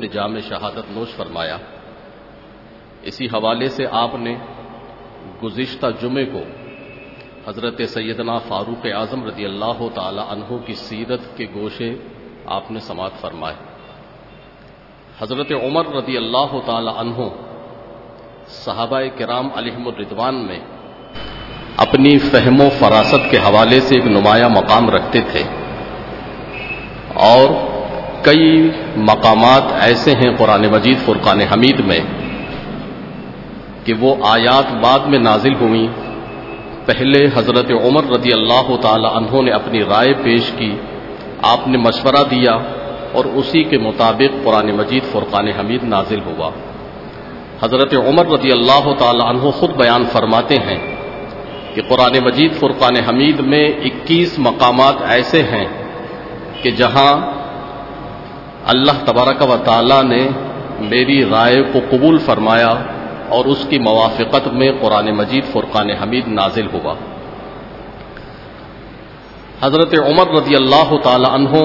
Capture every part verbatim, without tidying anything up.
نے جام شہادت نوش فرمایا۔ اسی حوالے سے آپ نے گزشتہ جمعے کو حضرت سیدنا فاروق اعظم رضی اللہ تعالی عنہ کی سیرت کے گوشے آپ نے سماعت فرمائے۔ حضرت عمر رضی اللہ تعالی عنہ صحابہ کرام علیہم الرضوان میں اپنی فہم و فراست کے حوالے سے ایک نمایاں مقام رکھتے تھے، اور کئی مقامات ایسے ہیں قرآن مجید فرقان حمید میں کہ وہ آیات بعد میں نازل ہوئیں، پہلے حضرت عمر رضی اللہ تعالی عنہ نے اپنی رائے پیش کی، آپ نے مشورہ دیا، اور اسی کے مطابق قرآن مجید فرقان حمید نازل ہوا۔ حضرت عمر رضی اللہ تعالی عنہ خود بیان فرماتے ہیں کہ قرآن مجید فرقان حمید میں اکیس مقامات ایسے ہیں کہ جہاں اللہ تبارک و تعالی نے میری رائے کو قبول فرمایا اور اس کی موافقت میں قرآن مجید فرقان حمید نازل ہوا۔ حضرت عمر رضی اللہ تعالی عنہ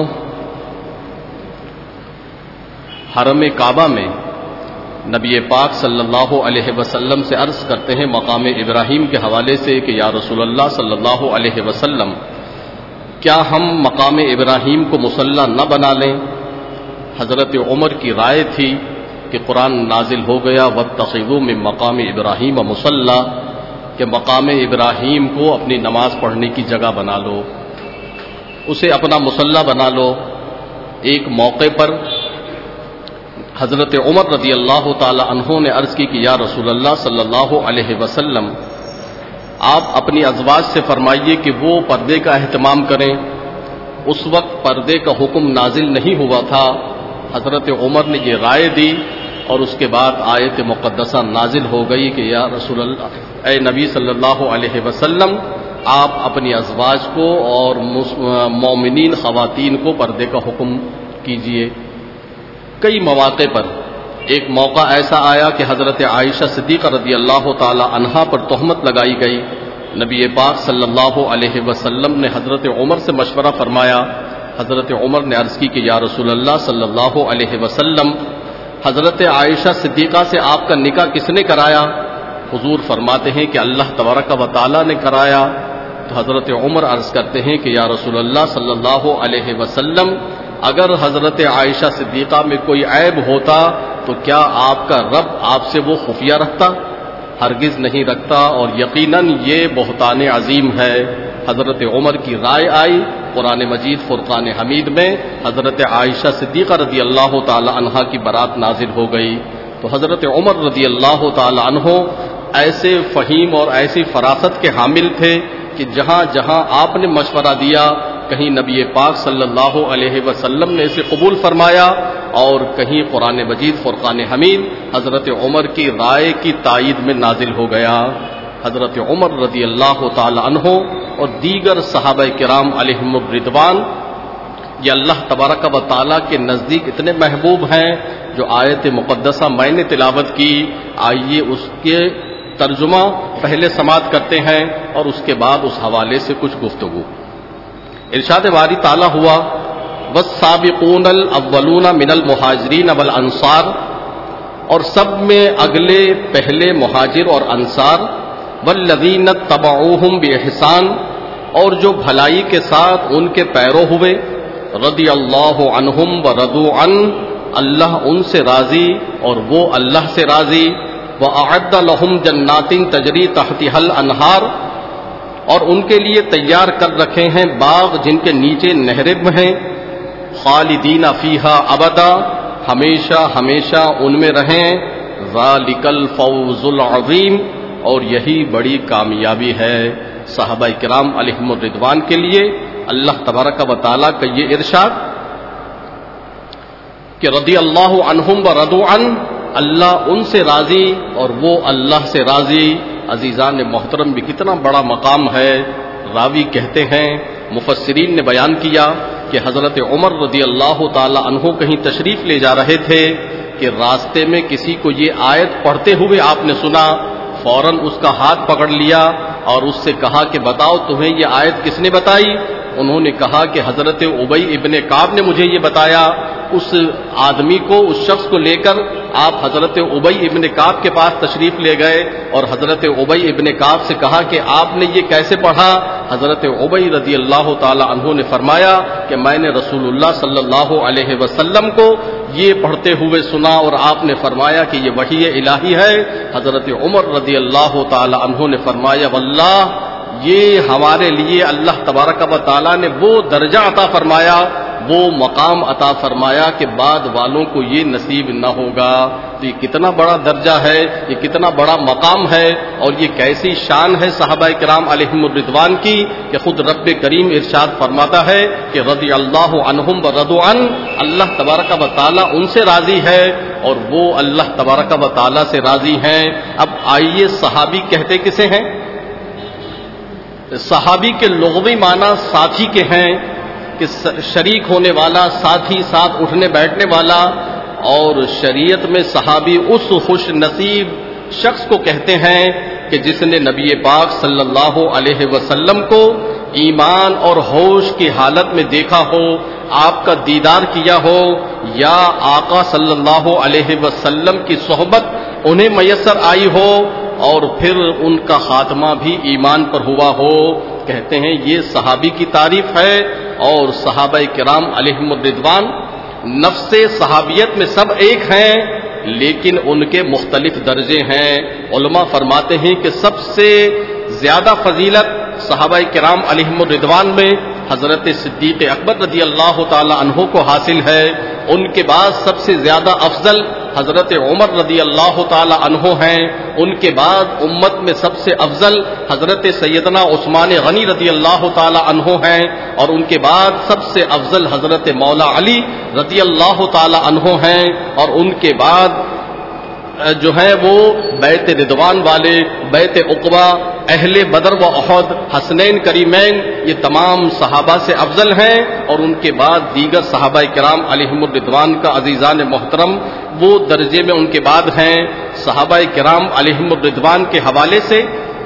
حرم کعبہ میں نبی پاک صلی اللہ علیہ وسلم سے عرض کرتے ہیں مقام ابراہیم کے حوالے سے کہ یا رسول اللہ صلی اللہ علیہ وسلم، کیا ہم مقام ابراہیم کو مصلی نہ بنا لیں؟ حضرت عمر کی رائے تھی کہ قرآن نازل ہو گیا واتخذوا من مقام ابراہیم مصلی، کہ مقام ابراہیم کو اپنی نماز پڑھنے کی جگہ بنا لو، اسے اپنا مصلی بنا لو۔ ایک موقع پر حضرت عمر رضی اللہ تعالی عنہ نے عرض کی کہ یا رسول اللہ صلی اللہ علیہ وسلم، آپ اپنی ازواج سے فرمائیے کہ وہ پردے کا اہتمام کریں۔ اس وقت پردے کا حکم نازل نہیں ہوا تھا، حضرت عمر نے یہ رائے دی، اور اس کے بعد آیت مقدسہ نازل ہو گئی کہ یا رسول اللہ، اے نبی صلی اللہ علیہ وسلم، آپ اپنی ازواج کو اور مومنین خواتین کو پردے کا حکم کیجیے۔ کئی مواقع پر ایک موقع ایسا آیا کہ حضرت عائشہ صدیقہ رضی اللہ تعالی عنہا پر تہمت لگائی گئی۔ نبی پاک صلی اللہ علیہ وسلم نے حضرت عمر سے مشورہ فرمایا۔ حضرت عمر نے عرض کی کہ یا رسول اللہ صلی اللہ علیہ وسلم، حضرت عائشہ صدیقہ سے آپ کا نکاح کس نے کرایا؟ حضور فرماتے ہیں کہ اللہ تبارک و تعالی نے کرایا۔ تو حضرت عمر عرض کرتے ہیں کہ یا رسول اللہ صلی اللہ علیہ وسلم، اگر حضرت عائشہ صدیقہ میں کوئی عیب ہوتا تو کیا آپ کا رب آپ سے وہ خفیہ رکھتا؟ ہرگز نہیں رکھتا، اور یقیناً یہ بہتان عظیم ہے۔ حضرت عمر کی رائے آئی، قرآن مجید فرقان حمید میں حضرت عائشہ صدیقہ رضی اللہ تعالی عنہا کی برات نازل ہو گئی۔ تو حضرت عمر رضی اللہ تعالی عنہ ایسے فہیم اور ایسی فراست کے حامل تھے کہ جہاں جہاں آپ نے مشورہ دیا، کہیں نبی پاک صلی اللہ علیہ وسلم نے اسے قبول فرمایا، اور کہیں قرآن مجید فرقان حمید حضرت عمر کی رائے کی تائید میں نازل ہو گیا۔ حضرت عمر رضی اللہ تعالی عنہ اور دیگر صحابہ کرام علیہم الرضوان یہ اللہ تبارک و تعالی کے نزدیک اتنے محبوب ہیں۔ جو آیت مقدسہ میں نے تلاوت کی، آئیے اس کے ترجمہ پہلے سماعت کرتے ہیں اور اس کے بعد اس حوالے سے کچھ گفتگو۔ ارشاد باری تعالی ہوا والسابقون الاولون من المہاجرین والانصار، اور سب میں اگلے پہلے مہاجر اور انصار، والذین اتبعوہم باحسان، اور جو بھلائی کے ساتھ ان کے پیرو ہوئے، رضی اللہ عنہم ورضوا عنہ، اللہ ان سے راضی اور وہ اللہ سے راضی، وأعد لهم جنات تجری تحتها الانہار، اور ان کے لیے تیار کر رکھے ہیں باغ جن کے نیچے نہریں ہیں، خالدین فیہا ابدا، ہمیشہ ہمیشہ ان میں رہیں، ذالک الفوز العظیم، اور یہی بڑی کامیابی ہے صحابہ کرام علیہم الرضوان کے لیے۔ اللہ تبارک و تعالیٰ کا یہ ارشاد کہ رضی اللہ عنہم ورضوا عنہ، اللہ ان سے راضی اور وہ اللہ سے راضی۔ عزیزان محترم، بھی کتنا بڑا مقام ہے۔ راوی کہتے ہیں، مفسرین نے بیان کیا کہ حضرت عمر رضی اللہ تعالی عنہ کہیں تشریف لے جا رہے تھے کہ راستے میں کسی کو یہ آیت پڑھتے ہوئے آپ نے سنا، فوراً اس کا ہاتھ پکڑ لیا اور اس سے کہا کہ بتاؤ تمہیں یہ آیت کس نے بتائی؟ انہوں نے کہا کہ حضرت ابی ابن کعب نے مجھے یہ بتایا. اس آدمی کو, اس شخص کو لے کر آپ حضرت ابی ابن کعب کے پاس تشریف لے گئے اور حضرت ابی ابن کعب سے کہا کہ آپ نے یہ کیسے پڑھا؟ حضرت ابی رضی اللہ تعالی عنہ نے فرمایا کہ میں نے رسول اللہ صلی اللہ علیہ وسلم کو یہ پڑھتے ہوئے سنا اور آپ نے فرمایا کہ یہ وحی الہی ہے. حضرت عمر رضی اللہ تعالی عنہ نے فرمایا واللہ یہ ہمارے لیے اللہ تبارک و تعالی نے وہ درجہ عطا فرمایا, وہ مقام عطا فرمایا کہ بعد والوں کو یہ نصیب نہ ہوگا. تو یہ کتنا بڑا درجہ ہے, یہ کتنا بڑا مقام ہے, اور یہ کیسی شان ہے صحابہ کرام علیہم الرضوان کی کہ خود رب کریم ارشاد فرماتا ہے کہ رضی اللہ عنہم ورضوا عنہ, اللہ تبارک و تعالی ان سے راضی ہے اور وہ اللہ تبارک و تعالی سے راضی ہیں. اب آئیے صحابی کہتے کسے ہیں؟ صحابی کے لغوی معنی ساتھی کے ہیں کہ شریک ہونے والا, ساتھی, ساتھ اٹھنے بیٹھنے والا. اور شریعت میں صحابی اس خوش نصیب شخص کو کہتے ہیں کہ جس نے نبی پاک صلی اللہ علیہ وسلم کو ایمان اور ہوش کی حالت میں دیکھا ہو, آپ کا دیدار کیا ہو, یا آقا صلی اللہ علیہ وسلم کی صحبت انہیں میسر آئی ہو اور پھر ان کا خاتمہ بھی ایمان پر ہوا ہو. کہتے ہیں یہ صحابی کی تعریف ہے. اور صحابہ کرام علیہم الرضوان نفس صحابیت میں سب ایک ہیں لیکن ان کے مختلف درجے ہیں. علماء فرماتے ہیں کہ سب سے زیادہ فضیلت صحابہ کرام علیہم الرضوان میں حضرت صدیق اکبر رضی اللہ تعالی عنہ کو حاصل ہے. ان کے بعد سب سے زیادہ افضل حضرت عمر رضی اللہ تعالی عنہ ہیں. ان کے بعد امت میں سب سے افضل حضرت سیدنا عثمان غنی رضی اللہ تعالی عنہ ہیں. اور ان کے بعد سب سے افضل حضرت مولا علی رضی اللہ تعالی عنہ ہیں. اور ان کے بعد جو ہیں وہ بیت رضوان والے, بیت عقبہ, اہل بدر و احد, حسنین کریمین, یہ تمام صحابہ سے افضل ہیں. اور ان کے بعد دیگر صحابہ کرام علیہم الرضوان کا عزیزان محترم وہ درجے میں ان کے بعد ہیں. صحابہ کرام علیہم الرضوان کے حوالے سے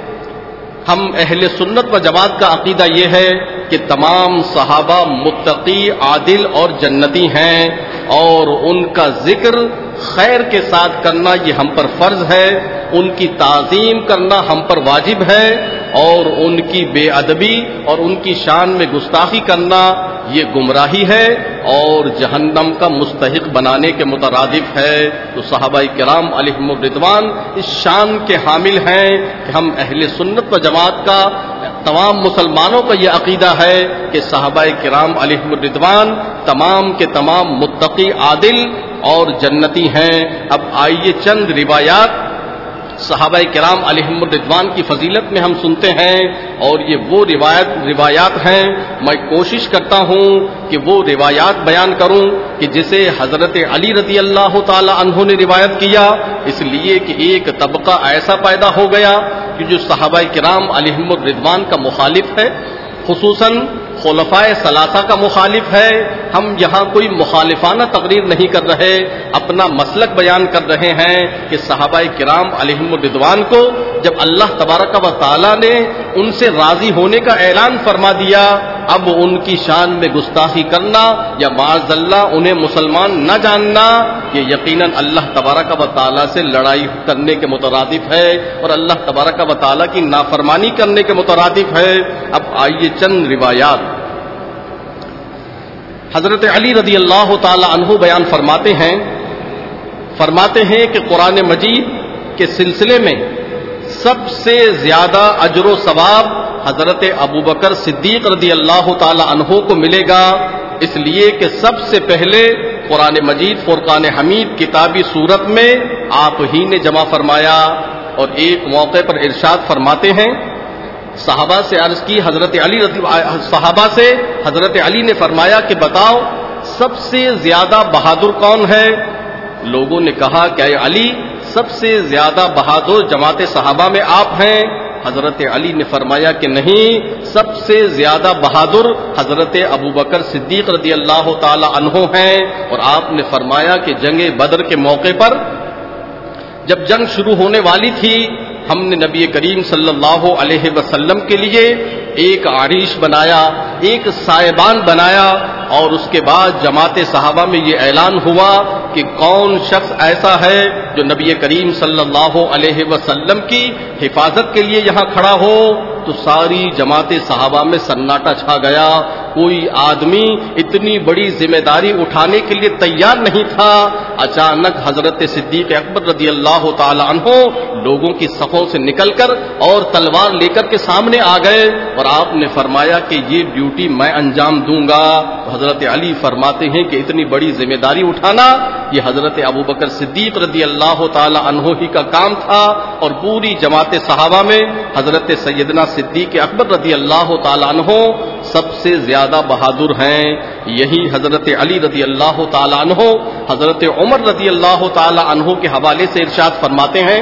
ہم اہل سنت و جماعت کا عقیدہ یہ ہے کہ تمام صحابہ متقی, عادل اور جنتی ہیں, اور ان کا ذکر خیر کے ساتھ کرنا یہ ہم پر فرض ہے, ان کی تعظیم کرنا ہم پر واجب ہے, اور ان کی بے ادبی اور ان کی شان میں گستاخی کرنا یہ گمراہی ہے اور جہنم کا مستحق بنانے کے مترادف ہے. تو صحابہ کرام علیہم الرضوان اس شان کے حامل ہیں کہ ہم اہل سنت و جماعت کا, تمام مسلمانوں کا یہ عقیدہ ہے کہ صحابہ کرام علیہم الرضوان تمام کے تمام متقی, عادل اور جنتی ہیں. اب آئیے چند روایات صحابہ کرام علیہم الرضوان کی فضیلت میں ہم سنتے ہیں, اور یہ وہ روایت روایات ہیں میں کوشش کرتا ہوں کہ وہ روایات بیان کروں کہ جسے حضرت علی رضی اللہ تعالی عنہ نے روایت کیا, اس لیے کہ ایک طبقہ ایسا پیدا ہو گیا کہ جو صحابہ کرام علیہم الرضوان کا مخالف ہے, خصوصاً خلفائے ثلاثہ کا مخالف ہے. ہم یہاں کوئی مخالفانہ تقریر نہیں کر رہے, اپنا مسلک بیان کر رہے ہیں کہ صحابہ کرام علیہم الرضوان کو جب اللہ تبارک و تعالی نے ان سے راضی ہونے کا اعلان فرما دیا, اب ان کی شان میں گستاخی کرنا یا معاذ اللہ انہیں مسلمان نہ جاننا یہ یقیناً اللہ تبارک و تعالی سے لڑائی کرنے کے مترادف ہے اور اللہ تبارک و تعالی کی نافرمانی کرنے کے مترادف ہے. اب آئیے چند روایات. حضرت علی رضی اللہ تعالی عنہ بیان فرماتے ہیں فرماتے ہیں کہ قرآن مجید کے سلسلے میں سب سے زیادہ اجر و ثواب حضرت ابوبکر صدیق رضی اللہ تعالی عنہ کو ملے گا, اس لیے کہ سب سے پہلے قرآن مجید فرقان حمید کتابی صورت میں آپ ہی نے جمع فرمایا. اور ایک موقع پر ارشاد فرماتے ہیں, صحابہ سے عرض کی حضرت علی صحابہ سے حضرت علی نے فرمایا کہ بتاؤ سب سے زیادہ بہادر کون ہے؟ لوگوں نے کہا کہ اے علی سب سے زیادہ بہادر جماعت صحابہ میں آپ ہیں. حضرت علی نے فرمایا کہ نہیں, سب سے زیادہ بہادر حضرت ابوبکر صدیق رضی اللہ تعالی عنہ ہیں. اور آپ نے فرمایا کہ جنگ بدر کے موقع پر جب جنگ شروع ہونے والی تھی, ہم نے نبی کریم صلی اللہ علیہ وسلم کے لیے ایک عریش بنایا، ایک سائبان بنایا، اور اس کے بعد جماعت صحابہ میں یہ اعلان ہوا کہ کون شخص ایسا ہے جو نبی کریم صلی اللہ علیہ وسلم کی حفاظت کے لیے یہاں کھڑا ہو. تو ساری جماعت صحابہ میں سناٹا چھا گیا. کوئی آدمی اتنی بڑی ذمہ داری اٹھانے کے لیے تیار نہیں تھا. اچانک حضرت صدیق اکبر رضی اللہ تعالی عنہ لوگوں کی صفوں سے نکل کر اور تلوار لے کر کے سامنے آ گئے، اور آپ نے فرمایا کہ یہ ڈیوٹی میں انجام دوں گا. حضرت علی فرماتے ہیں کہ اتنی بڑی ذمہ داری اٹھانا یہ حضرت ابوبکر صدیق رضی اللہ تعالی عنہ ہی کا کام تھا، اور پوری جماعت صحابہ میں حضرت سیدنا صدیق اکبر رضی اللہ تعالی عنہ سب سے زیادہ بہادر ہیں. یہی حضرت علی رضی اللہ تعالی عنہ حضرت عمر رضی اللہ تعالی عنہ کے حوالے سے ارشاد فرماتے ہیں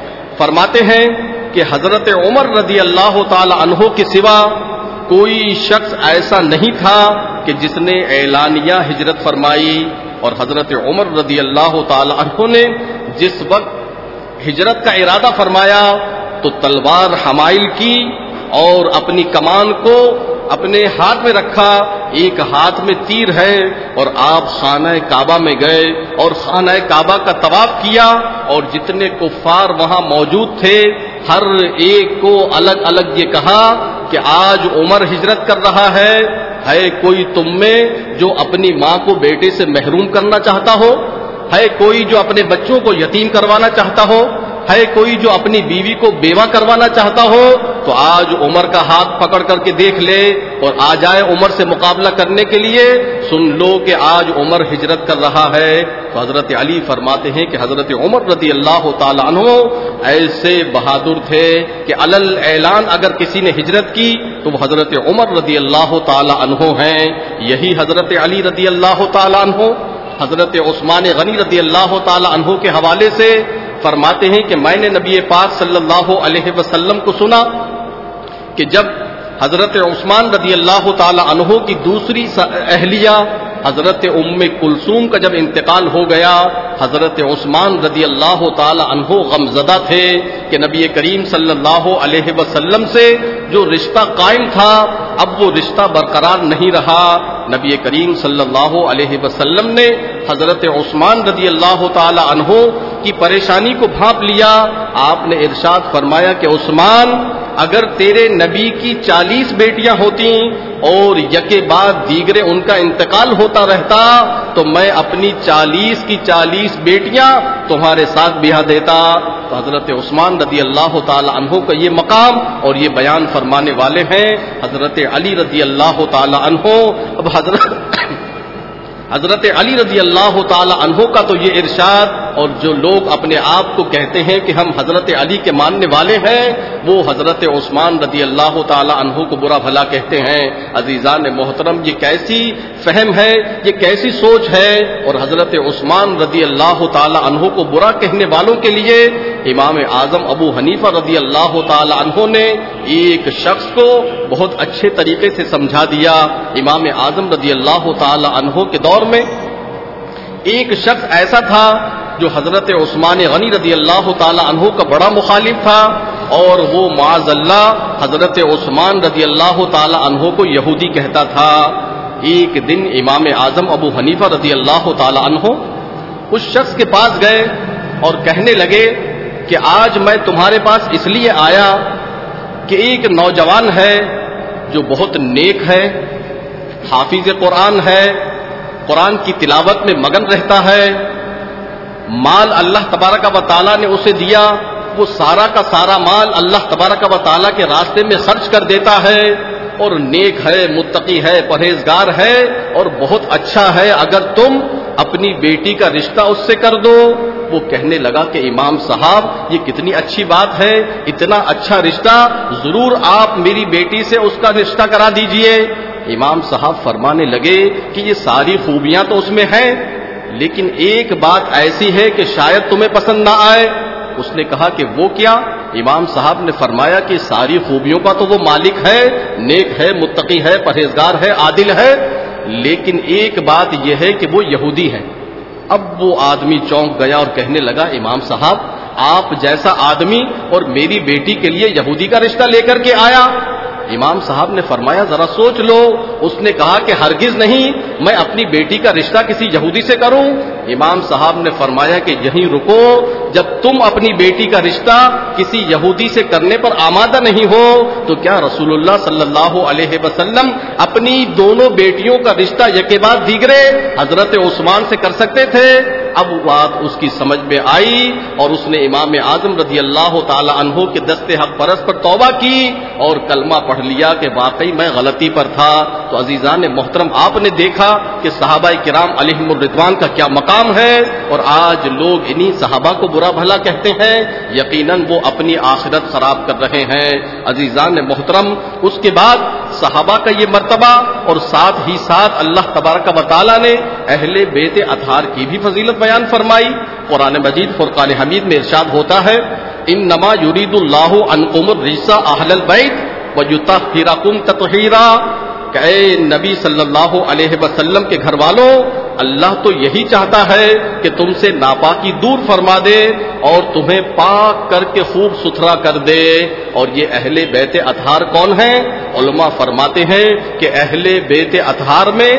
فرماتے ہیں کہ حضرت عمر رضی اللہ تعالی عنہ کے سوا کوئی شخص ایسا نہیں تھا کہ جس نے اعلانیہ ہجرت فرمائی. اور حضرت عمر رضی اللہ تعالی عنہ نے جس وقت ہجرت کا ارادہ فرمایا تو تلوار حمائل کی اور اپنی کمان کو اپنے ہاتھ میں رکھا، ایک ہاتھ میں تیر ہے، اور آپ خانہ کعبہ میں گئے اور خانہ کعبہ کا طواف کیا، اور جتنے کفار وہاں موجود تھے ہر ایک کو الگ الگ یہ کہا کہ آج عمر ہجرت کر رہا ہے. ہے کوئی تم میں جو اپنی ماں کو بیٹے سے محروم کرنا چاہتا ہو؟ ہے کوئی جو اپنے بچوں کو یتیم کروانا چاہتا ہو؟ ہے کوئی جو اپنی بیوی کو بیوہ کروانا چاہتا ہو؟ تو آج عمر کا ہاتھ پکڑ کر کے دیکھ لے اور آ جائے عمر سے مقابلہ کرنے کے لیے. سن لو کہ آج عمر ہجرت کر رہا ہے. تو حضرت علی فرماتے ہیں کہ حضرت عمر رضی اللہ تعالی عنہ ایسے بہادر تھے کہ علل اعلان اگر کسی نے ہجرت کی تو وہ حضرت عمر رضی اللہ تعالی عنہ ہیں. یہی حضرت علی رضی اللہ تعالی عنہ حضرت عثمان غنی رضی اللہ تعالی عنہ کے حوالے سے فرماتے ہیں کہ میں نے نبی پاک صلی اللہ علیہ وسلم کو سنا کہ جب حضرت عثمان رضی اللہ تعالی عنہ کی دوسری اہلیہ حضرت ام کلثوم کا جب انتقال ہو گیا، حضرت عثمان رضی اللہ تعالی عنہ غمزدہ تھے کہ نبی کریم صلی اللہ علیہ وسلم سے جو رشتہ قائم تھا اب وہ رشتہ برقرار نہیں رہا. نبی کریم صلی اللہ علیہ وسلم نے حضرت عثمان رضی اللہ تعالی عنہ کی پریشانی کو بھانپ لیا. آپ نے ارشاد فرمایا کہ عثمان، اگر تیرے نبی کی چالیس بیٹیاں ہوتی اور یکے بعد دیگرے ان کا انتقال ہوتا رہتا تو میں اپنی چالیس کی چالیس بیٹیاں تمہارے ساتھ بیاہ دیتا. تو حضرت عثمان رضی اللہ تعالی عنہ کا یہ مقام اور یہ بیان فرمانے والے ہیں حضرت علی رضی اللہ تعالی عنہ. اب حضرت حضرت علی رضی اللہ تعالی عنہ کا تو یہ ارشاد، اور جو لوگ اپنے آپ کو کہتے ہیں کہ ہم حضرت علی کے ماننے والے ہیں وہ حضرت عثمان رضی اللہ تعالی عنہ کو برا بھلا کہتے ہیں. عزیزان محترم، یہ کیسی فہم ہے، یہ کیسی سوچ ہے. اور حضرت عثمان رضی اللہ تعالی عنہ کو برا کہنے والوں کے لیے امام اعظم ابو حنیفہ رضی اللہ تعالی عنہ نے ایک شخص کو بہت اچھے طریقے سے سمجھا دیا. امام اعظم رضی اللہ تعالی عنہ کے دور میں ایک شخص ایسا تھا جو حضرت عثمان غنی رضی اللہ تعالی عنہ کا بڑا مخالف تھا، اور وہ معاذ اللہ حضرت عثمان رضی اللہ تعالی عنہ کو یہودی کہتا تھا. ایک دن امام اعظم ابو حنیفہ رضی اللہ تعالی عنہ اس شخص کے پاس گئے اور کہنے لگے کہ آج میں تمہارے پاس اس لیے آیا کہ ایک نوجوان ہے جو بہت نیک ہے، حافظ قرآن ہے، قرآن کی تلاوت میں مگن رہتا ہے، مال اللہ تبارک و تعالیٰ نے اسے دیا، وہ سارا کا سارا مال اللہ تبارک و تعالیٰ کے راستے میں خرچ کر دیتا ہے، اور نیک ہے، متقی ہے، پرہیزگار ہے، اور بہت اچھا ہے، اگر تم اپنی بیٹی کا رشتہ اس سے کر دو. وہ کہنے لگا کہ امام صاحب یہ کتنی اچھی بات ہے، اتنا اچھا رشتہ، ضرور آپ میری بیٹی سے اس کا رشتہ کرا دیجئے. امام صاحب فرمانے لگے کہ یہ ساری خوبیاں تو اس میں ہیں، لیکن ایک بات ایسی ہے کہ شاید تمہیں پسند نہ آئے. اس نے کہا کہ وہ کیا؟ امام صاحب نے فرمایا کہ ساری خوبیوں کا تو وہ مالک ہے، نیک ہے، متقی ہے، پرہیزگار ہے، عادل ہے، لیکن ایک بات یہ ہے کہ وہ یہودی ہے. اب وہ آدمی چونک گیا اور کہنے لگا امام صاحب آپ جیسا آدمی اور میری بیٹی کے لیے یہودی کا رشتہ لے کر کے آیا. امام صاحب نے فرمایا ذرا سوچ لو. اس نے کہا کہ ہرگز نہیں میں اپنی بیٹی کا رشتہ کسی یہودی سے کروں. امام صاحب نے فرمایا کہ یہیں رکو، جب تم اپنی بیٹی کا رشتہ کسی یہودی سے کرنے پر آمادہ نہیں ہو تو کیا رسول اللہ صلی اللہ علیہ وسلم اپنی دونوں بیٹیوں کا رشتہ یکے بعد دیگرے حضرت عثمان سے کر سکتے تھے؟ اب بات اس کی سمجھ میں آئی اور اس نے امام اعظم رضی اللہ تعالی عنہ کے دست حق پرست پر توبہ کی اور کلمہ پڑھ لیا کہ واقعی میں غلطی پر تھا. تو عزیزان محترم، آپ نے دیکھا کہ صحابہ کرام علیہم الرضوان کا کیا مقام ہے، اور آج لوگ انہی صحابہ کو برا بھلا کہتے ہیں. یقیناً وہ اپنی آخرت خراب کر رہے ہیں. عزیزان محترم، اس کے بعد صحابہ کا یہ مرتبہ اور ساتھ ہی ساتھ اللہ تبارک و تعالی نے اہل بیت اطہار کی بھی فضیلت بیان فرمائی. قرآن مجید فرقان حمید میں ارشاد ہوتا ہے انما یرید اللہ عنکم الرجس اہل البیت ویطہرکم تطہیرا، کہ اے نبی صلی اللہ علیہ وسلم کے گھر والوں، اللہ تو یہی چاہتا ہے کہ تم سے ناپاکی دور فرما دے اور تمہیں پاک کر کے خوب ستھرا کر دے. اور یہ اہل بیت اطہار کون ہیں؟ علماء فرماتے ہیں کہ اہل بیت اطہار میں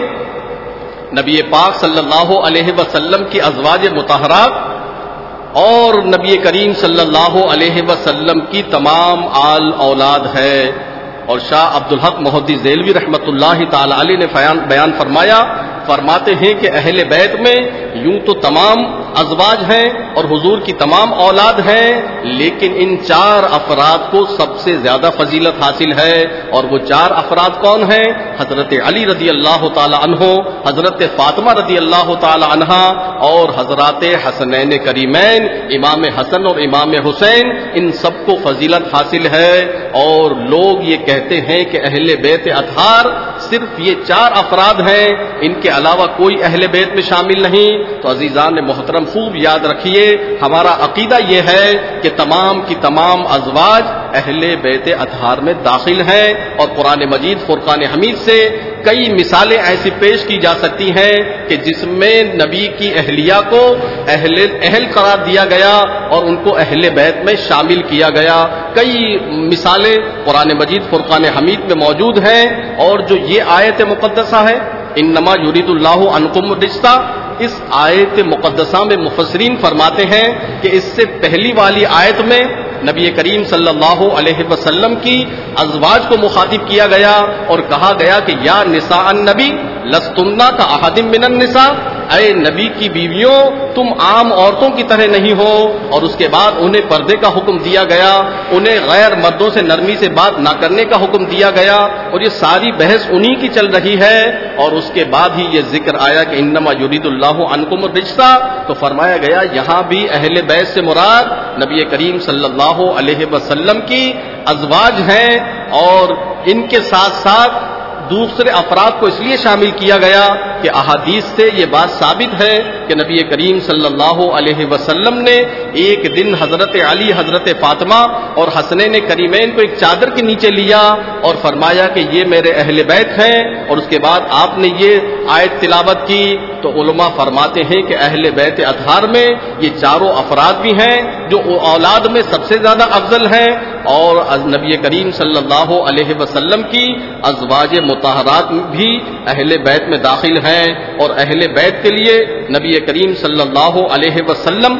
نبی پاک صلی اللہ علیہ وسلم کی ازواج مطہرات اور نبی کریم صلی اللہ علیہ وسلم کی تمام آل اولاد ہے. اور شاہ عبدالحق محدث ذیلوی رحمۃ اللہ تعالی علیہ نے بیان فرمایا، فرماتے ہیں کہ اہل بیت میں یوں تو تمام ازواج ہیں اور حضور کی تمام اولاد ہیں، لیکن ان چار افراد کو سب سے زیادہ فضیلت حاصل ہے. اور وہ چار افراد کون ہیں؟ حضرت علی رضی اللہ تعالی عنہ، حضرت فاطمہ رضی اللہ تعالی عنہا اور حضرات حسنین کریمین امام حسن اور امام حسین. ان سب کو فضیلت حاصل ہے. اور لوگ یہ کہتے ہیں کہ اہل بیت اطہار صرف یہ چار افراد ہیں، ان کے علاوہ کوئی اہل بیت میں شامل نہیں. تو عزیزان محترم خوب یاد رکھیے، ہمارا عقیدہ یہ ہے کہ تمام کی تمام ازواج اہل بیت اطہار میں داخل ہیں. اور قرآن مجید فرقان حمید سے کئی مثالیں ایسی پیش کی جا سکتی ہیں کہ جس میں نبی کی اہلیہ کو اہل اہل قرار دیا گیا اور ان کو اہل بیت میں شامل کیا گیا. کئی مثالیں قرآن مجید فرقان حمید میں موجود ہیں. اور جو یہ آیت مقدسہ ہے انما یرید اللہ عنکم الرجس، اس آیت مقدسہ میں مفسرین فرماتے ہیں کہ اس سے پہلی والی آیت میں نبی کریم صلی اللہ علیہ وسلم کی ازواج کو مخاطب کیا گیا اور کہا گیا کہ یا نساء النبی لستنہ کا احد من النساء، اے نبی کی بیویوں تم عام عورتوں کی طرح نہیں ہو. اور اس کے بعد انہیں پردے کا حکم دیا گیا، انہیں غیر مردوں سے نرمی سے بات نہ کرنے کا حکم دیا گیا. اور یہ ساری بحث انہی کی چل رہی ہے. اور اس کے بعد ہی یہ ذکر آیا کہ انما یرید اللہ عنکم الرجس، تو فرمایا گیا یہاں بھی اہل بیت سے مراد نبی کریم صلی اللہ علیہ وسلم کی ازواج ہیں. اور ان کے ساتھ ساتھ دوسرے افراد کو اس لیے شامل کیا گیا کہ احادیث سے یہ بات ثابت ہے کہ نبی کریم صلی اللہ علیہ وسلم نے ایک دن حضرت علی، حضرت فاطمہ اور حسنین کریمین کو ایک چادر کے نیچے لیا اور فرمایا کہ یہ میرے اہل بیت ہیں. اور اس کے بعد آپ نے یہ آیت تلاوت کی. تو علماء فرماتے ہیں کہ اہل بیت اطہار میں یہ چاروں افراد بھی ہیں جو اولاد میں سب سے زیادہ افضل ہیں. اور نبی کریم صلی اللہ علیہ وسلم کی ازواج مطہرات بھی اہل بیت میں داخل ہیں. اور اہل بیت کے لیے نبی کریم صلی اللہ علیہ وسلم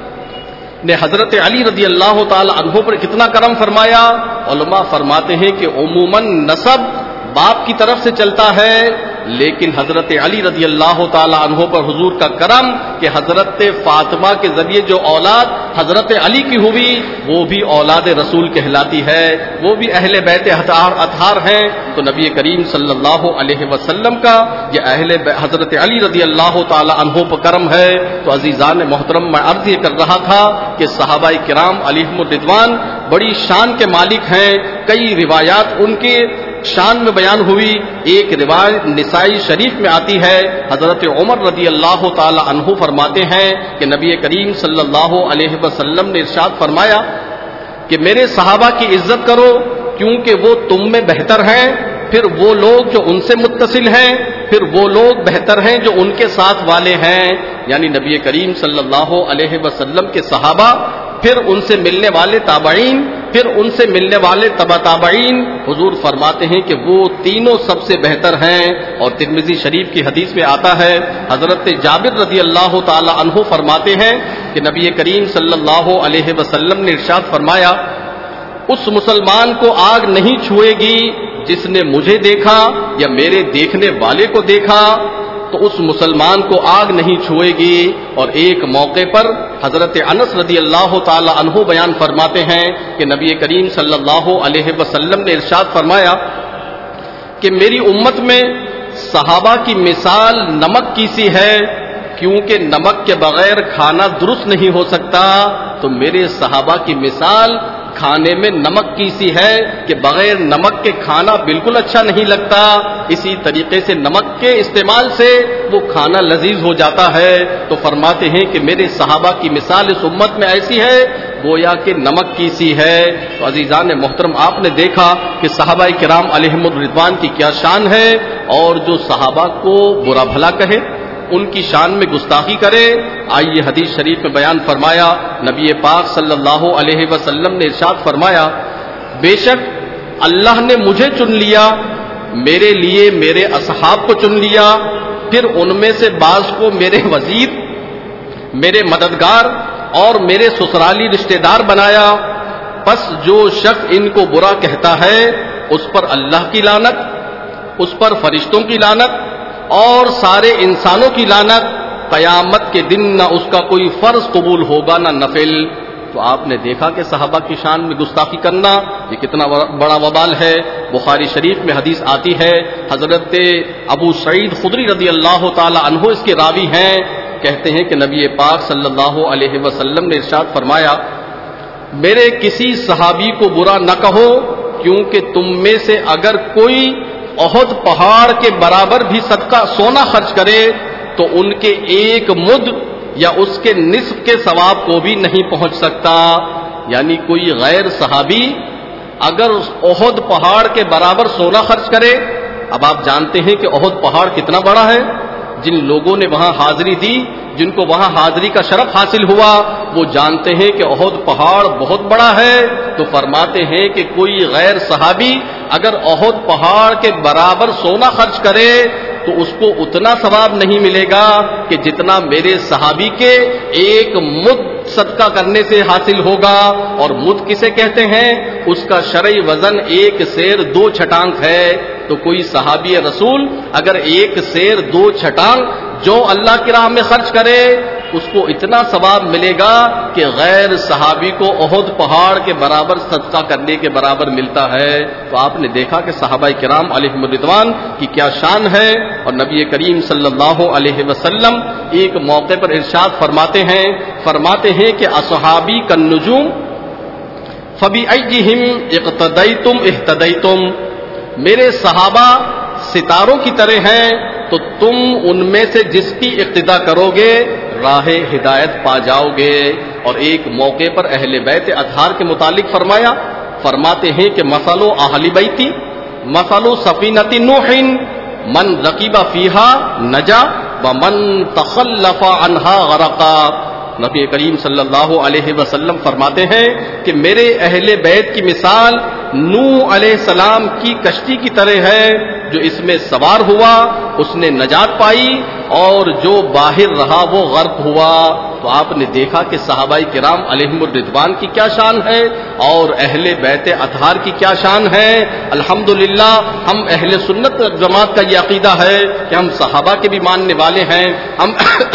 نے حضرت علی رضی اللہ تعالی عنہ پر کتنا کرم فرمایا. علماء فرماتے ہیں کہ عموماً نسب باپ کی طرف سے چلتا ہے، لیکن حضرت علی رضی اللہ تعالی عنہ پر حضور کا کرم کہ حضرت فاطمہ کے ذریعے جو اولاد حضرت علی کی ہوئی وہ بھی اولاد رسول کہلاتی ہے، وہ بھی اہل بیت اطہار ہیں. تو نبی کریم صلی اللہ علیہ وسلم کا یہ اہل حضرت علی رضی اللہ تعالی عنہ پر کرم ہے. تو عزیزان محترم، میں عرض یہ کر رہا تھا کہ صحابہ کرام علیہم الرضوان بڑی شان کے مالک ہیں. کئی روایات ان کے شان میں بیان ہوئی. ایک روایت نسائی شریف میں آتی ہے، حضرت عمر رضی اللہ تعالی عنہ فرماتے ہیں کہ نبی کریم صلی اللہ علیہ وسلم نے ارشاد فرمایا کہ میرے صحابہ کی عزت کرو کیونکہ وہ تم میں بہتر ہیں، پھر وہ لوگ جو ان سے متصل ہیں، پھر وہ لوگ بہتر ہیں جو ان کے ساتھ والے ہیں. یعنی نبی کریم صلی اللہ علیہ وسلم کے صحابہ، پھر ان سے ملنے والے تابعین پھر ان سے ملنے والے تبع تابعین، حضور فرماتے ہیں کہ وہ تینوں سب سے بہتر ہیں. اور ترمذی شریف کی حدیث میں آتا ہے، حضرت جابر رضی اللہ تعالی عنہ فرماتے ہیں کہ نبی کریم صلی اللہ علیہ وسلم نے ارشاد فرمایا، اس مسلمان کو آگ نہیں چھوئے گی جس نے مجھے دیکھا یا میرے دیکھنے والے کو دیکھا، تو اس مسلمان کو آگ نہیں چھوئے گی. اور ایک موقع پر حضرت انس رضی اللہ تعالی عنہ بیان فرماتے ہیں کہ نبی کریم صلی اللہ علیہ وسلم نے ارشاد فرمایا کہ میری امت میں صحابہ کی مثال نمک کی سی ہے، کیونکہ نمک کے بغیر کھانا درست نہیں ہو سکتا، تو میرے صحابہ کی مثال کھانے میں نمک کی سی ہے کہ بغیر نمک کے کھانا بالکل اچھا نہیں لگتا. اسی طریقے سے نمک کے استعمال سے وہ کھانا لذیذ ہو جاتا ہے. تو فرماتے ہیں کہ میرے صحابہ کی مثال اس امت میں ایسی ہے گویا کہ نمک کی سی ہے. تو عزیزان محترم، آپ نے دیکھا کہ صحابہ کرام علیہم الرضوان کی کیا شان ہے، اور جو صحابہ کو برا بھلا کہے، ان کی شان میں گستاخی کرے. آئیے حدیث شریف میں بیان فرمایا، نبی پاک صلی اللہ علیہ وسلم نے ارشاد فرمایا، بے شک اللہ نے مجھے چن لیا، میرے لیے میرے اصحاب کو چن لیا، پھر ان میں سے بعض کو میرے وزیر، میرے مددگار اور میرے سسرالی رشتہ دار بنایا. پس جو شخص ان کو برا کہتا ہے اس پر اللہ کی لعنت، اس پر فرشتوں کی لعنت اور سارے انسانوں کی لعنت. قیامت کے دن نہ اس کا کوئی فرض قبول ہوگا نہ نفل. تو آپ نے دیکھا کہ صحابہ کی شان میں گستاخی کرنا یہ کتنا بڑا وبال ہے. بخاری شریف میں حدیث آتی ہے، حضرت ابو سعید خدری رضی اللہ تعالی عنہ اس کے راوی ہیں، کہتے ہیں کہ نبی پاک صلی اللہ علیہ وسلم نے ارشاد فرمایا، میرے کسی صحابی کو برا نہ کہو، کیونکہ تم میں سے اگر کوئی احد پہاڑ کے برابر بھی صدقہ سونا خرچ کرے تو ان کے ایک مد یا اس کے نصف کے ثواب کو بھی نہیں پہنچ سکتا. یعنی کوئی غیر صحابی اگر احد پہاڑ کے برابر سونا خرچ کرے، اب آپ جانتے ہیں کہ احد پہاڑ کتنا بڑا ہے، جن لوگوں نے وہاں حاضری دی، جن کو وہاں حاضری کا شرف حاصل ہوا، وہ جانتے ہیں کہ احد پہاڑ بہت بڑا ہے. تو فرماتے ہیں کہ کوئی غیر صحابی اگر احد پہاڑ کے برابر سونا خرچ کرے تو اس کو اتنا ثواب نہیں ملے گا کہ جتنا میرے صحابی کے ایک مد صدقہ کرنے سے حاصل ہوگا. اور مد کسے کہتے ہیں؟ اس کا شرعی وزن ایک سیر دو چھٹانک ہے. تو کوئی صحابی رسول اگر ایک سیر دو چھٹانک جو اللہ کی راہ میں خرچ کرے اس کو اتنا ثواب ملے گا کہ غیر صحابی کو احد پہاڑ کے برابر صدقہ کرنے کے برابر ملتا ہے. تو آپ نے دیکھا کہ صحابہ کرام علیہم الرضوان کی کیا شان ہے. اور نبی کریم صلی اللہ علیہ وسلم ایک موقع پر ارشاد فرماتے ہیں فرماتے ہیں کہ اصحابی کالنجوم فبأیہم اقتدیتم اہتدیتم، میرے صحابہ ستاروں کی طرح ہیں، تو تم ان میں سے جس کی اقتدا کرو گے راہ ہدایت پا جاؤ گے. اور ایک موقع پر اہل بیت اطہار کے متعلق فرمایا، فرماتے ہیں کہ مثل اہل بیتی مثل سفینۃ نوح من رکب فیہا نجا ومن تخلف عنہا غرقا. نبی کریم صلی اللہ علیہ وسلم فرماتے ہیں کہ میرے اہل بیت کی مثال نوح علیہ السلام کی کشتی کی طرح ہے، جو اس میں سوار ہوا اس نے نجات پائی اور جو باہر رہا وہ غرق ہوا. تو آپ نے دیکھا کہ صحابہ کرام علیہم الرضوان کی کیا شان ہے اور اہل بیت اطہار کی کیا شان ہے. الحمدللہ ہم اہل سنت جماعت کا یہ عقیدہ ہے کہ ہم صحابہ کے بھی ماننے والے ہیں، ہم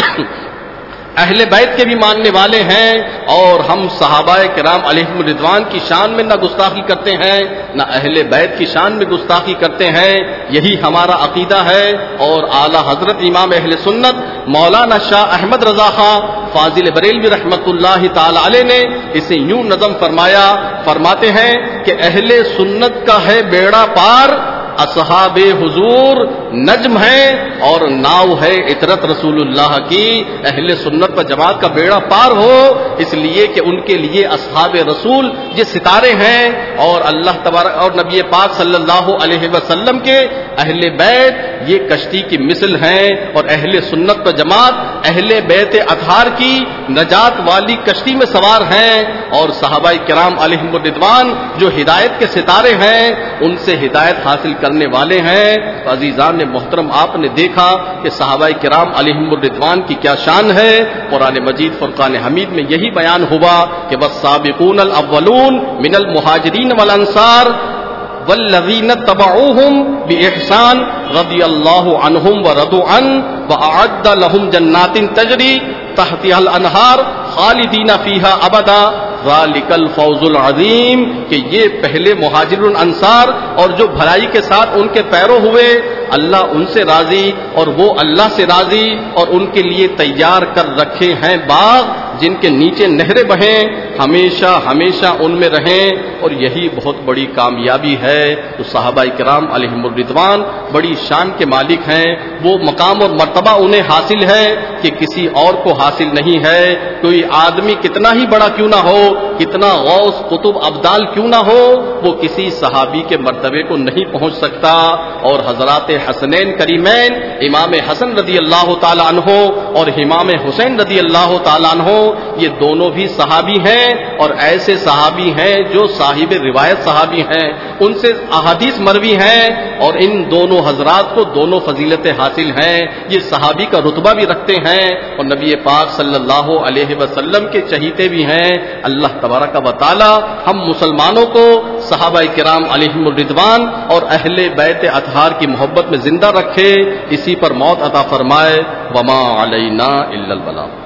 اہل بیت کے بھی ماننے والے ہیں، اور ہم صحابہ کرام علیہم الرضوان کی شان میں نہ گستاخی کرتے ہیں نہ اہل بیت کی شان میں گستاخی کرتے ہیں. یہی ہمارا عقیدہ ہے. اور اعلی حضرت امام اہل سنت مولانا شاہ احمد رضا خان فاضل بریلوی رحمۃ اللہ تعالی علیہ نے اسے یوں نظم فرمایا، فرماتے ہیں کہ اہل سنت کا ہے بیڑا پار، اصحاب حضور نجم ہے اور ناؤ ہے عطرت رسول اللہ کی. اہل سنت و جماعت کا بیڑا پار ہو اس لیے کہ ان کے لیے اصحاب رسول یہ ستارے ہیں، اور اللہ تبارک اور نبی پاک صلی اللہ علیہ وسلم کے اہل بیت یہ کشتی کی مثل ہیں. اور اہل سنت و جماعت اہل بیت اطہار کی نجات والی کشتی میں سوار ہیں، اور صحابہ کرام علیہم الرضوان جو ہدایت کے ستارے ہیں ان سے ہدایت حاصل کرنے والے ہیں۔ تو عزیزان محترم، آپ نے دیکھا کہ صحابہ کرام علیہم الرضوان کی کیا شان ہے۔ قرآن مجید فرقان حمید میں یہی بیان ہوا کہ والسابقون الاولون من المہاجرین والانصار والذین تبعوہم بإحسان رضی اللہ عنہم ورضوا عنہ وأعد لهم جنات تجری تحتها الانہار خالدین فیہا ابدا ذالک الفوز العظیم، کہ یہ پہلے مہاجرون انصار اور جو بھلائی کے ساتھ ان کے پیرو ہوئے، اللہ ان سے راضی اور وہ اللہ سے راضی، اور ان کے لیے تیار کر رکھے ہیں باغ جن کے نیچے نہریں بہیں، ہمیشہ ہمیشہ ان میں رہیں، اور یہی بہت بڑی کامیابی ہے۔ تو صحابہ کرام علیہم الرضوان بڑی شان کے مالک ہیں، وہ مقام اور مرتبہ انہیں حاصل ہے کہ کسی اور کو حاصل نہیں ہے۔ کوئی آدمی کتنا ہی بڑا کیوں نہ ہو، کتنا غوث قطب ابدال کیوں نہ ہو، وہ کسی صحابی کے مرتبے کو نہیں پہنچ سکتا۔ اور حضرات حسنین کریمین، امام حسن رضی اللہ تعالی عنہ اور امام حسین رضی اللہ تعالی عنہ، یہ دونوں بھی صحابی ہیں، اور ایسے صحابی ہیں جو صاحب روایت صحابی ہیں، ان سے احادیث مروی ہیں، اور ان دونوں حضرات کو دونوں فضیلتیں حاصل ہیں، یہ صحابی کا رتبہ بھی رکھتے ہیں، اور نبی پاک صلی اللہ علیہ وسلم کے چہیتے بھی ہیں۔ اللہ تبارک و تعالی ہم مسلمانوں کو صحابہ کرام علیہم الرضوان اور اہل بیت اطہار کی محبت میں زندہ رکھے، اسی پر موت عطا فرمائے۔ وما علینا الا البلاغ۔